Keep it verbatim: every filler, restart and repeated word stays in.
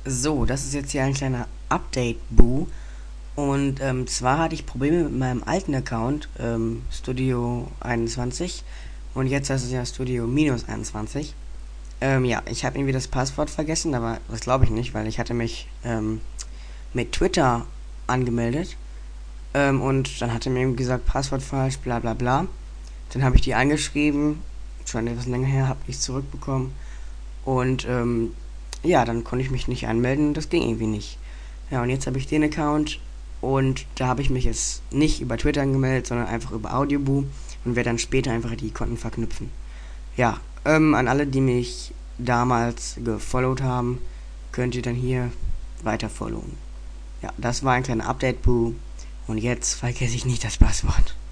So, das ist jetzt hier ein kleiner Update-Boo. Und ähm, zwar hatte ich Probleme mit meinem alten Account, ähm, Studio einundzwanzig. Und jetzt heißt es ja Studio minus einundzwanzig. Ähm, ja, ich habe irgendwie das Passwort vergessen, aber das glaube ich nicht, weil ich hatte mich ähm, mit Twitter angemeldet. Ähm, und dann hat er mir irgendwie gesagt, Passwort falsch, bla bla bla. Dann habe ich die angeschrieben, schon etwas länger her, habe nichts zurückbekommen. Und ähm, ja, dann konnte ich mich nicht anmelden, das ging irgendwie nicht. Ja, und jetzt habe ich den Account und da habe ich mich jetzt nicht über Twitter angemeldet, sondern einfach über Audioboo und werde dann später einfach die Konten verknüpfen. Ja, ähm, an alle, die mich damals gefollowt haben, könnt ihr dann hier weiter followen. Ja, das war ein kleiner Update-Boo und jetzt vergesse ich nicht das Passwort.